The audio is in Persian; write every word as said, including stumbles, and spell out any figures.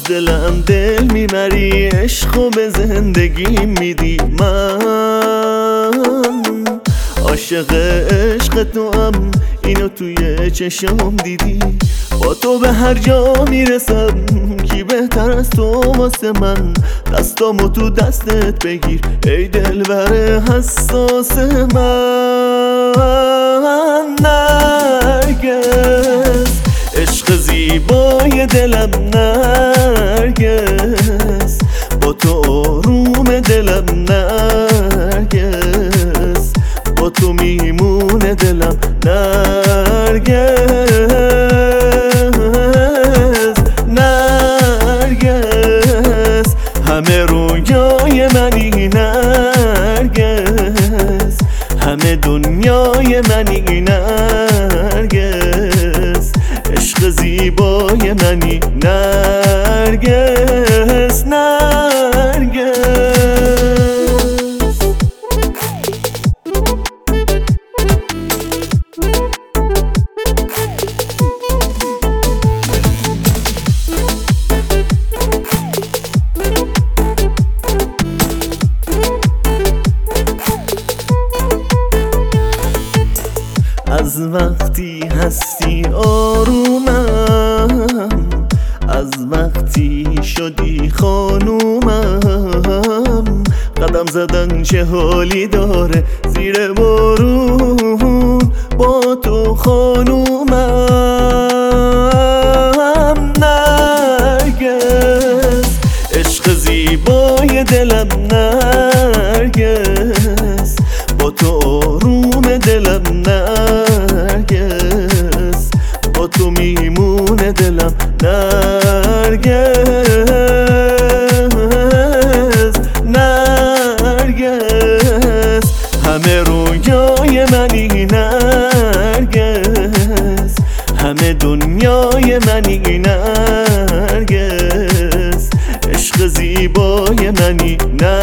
دلم دل میبری، عشقو به زندگی میدی. من عاشق عشق تو هم، اینو توی چشم دیدی. با تو به هر جا میرسم، کی بهتر از تو واسه من. دستامو تو دستت بگیر ای دلبر حساس من. نرگس عشق زیبای دلم، نرگس با تو آروم دلم، نرگس با تو میمونه دلم. نرگس نرگس همه رویای منی، نرگس همه دنیای منی، نرگس عشق زیبای منی، نرگس نرگس. از وقتی هستی آرومم، از وقتی شدی خانومم. قدم زدن چه حالی داره زیر بارون با تو خانومم. نرگس عشق زیبای دلم، نرگس با تو آروم دلم، نرگس با تو میمونه دلم. نرگس نرگس همه رویای منی، نرگس همه دنیای منی، نرگس عشق زیبای منی، نرگس.